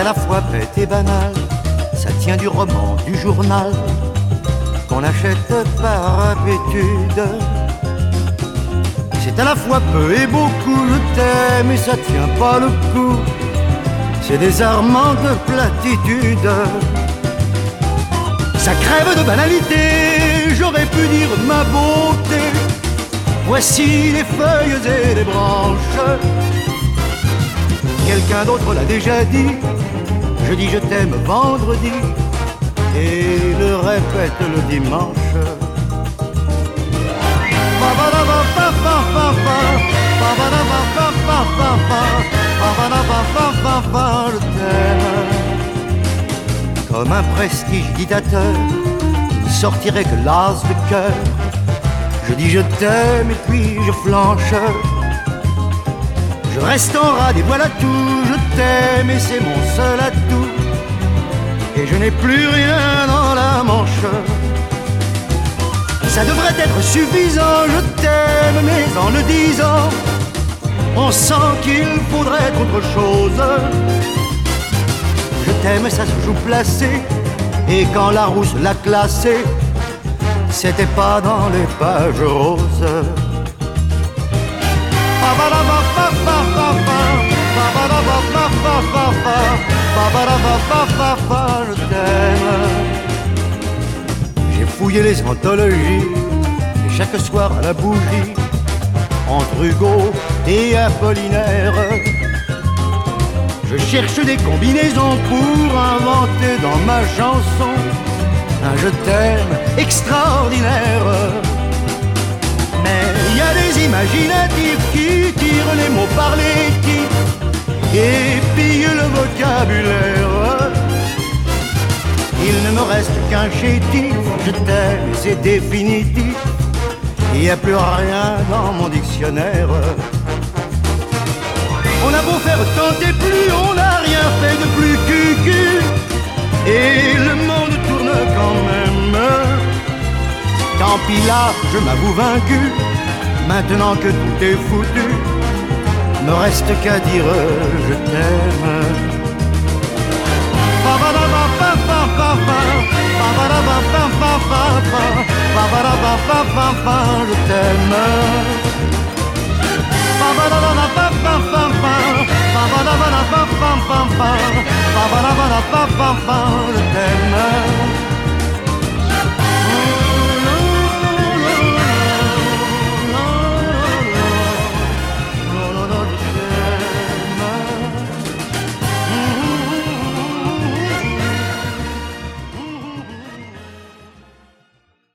la fois bête et banal, ça tient du roman, du journal, qu'on achète par habitude. C'est à la fois peu et beaucoup, je t'aime et ça tient pas le coup. C'est désarmant de platitude. Ça crève de banalité, j'aurais pu dire ma beauté. Voici les feuilles et les branches. Quelqu'un d'autre l'a déjà dit. Je dis je t'aime vendredi et le répète le dimanche. Je t'aime. Comme un prestidigitateur qui sortirait glace de cœur. Je dis je t'aime et puis je flanche. Je reste en rade et voilà tout. Je t'aime et c'est mon seul atout. Et je n'ai plus rien dans la manche. Ça devrait être suffisant, je t'aime, mais en le disant, on sent qu'il faudrait autre chose. Je t'aime, ça se joue placé, et quand la rousse l'a classé, c'était pas dans les pages roses. Je t'aime. J'ai fouillé les anthologies, et chaque soir à la bougie, entre Hugo et Apollinaire, je cherche des combinaisons pour inventer dans ma chanson un je t'aime extraordinaire. Mais il y a des imaginatifs qui tirent les mots par les types et pillent le vocabulaire. Il ne me reste qu'un chétif, je t'aime et c'est définitif. Il n'y a plus rien dans mon dictionnaire. On a beau faire tant et plus, on n'a rien fait de plus cucu. Et le monde tourne quand même. Tant pis là, je m'avoue vaincu. Maintenant que tout est foutu, me reste qu'à dire je t'aime. Je t'aime. Je t'aime.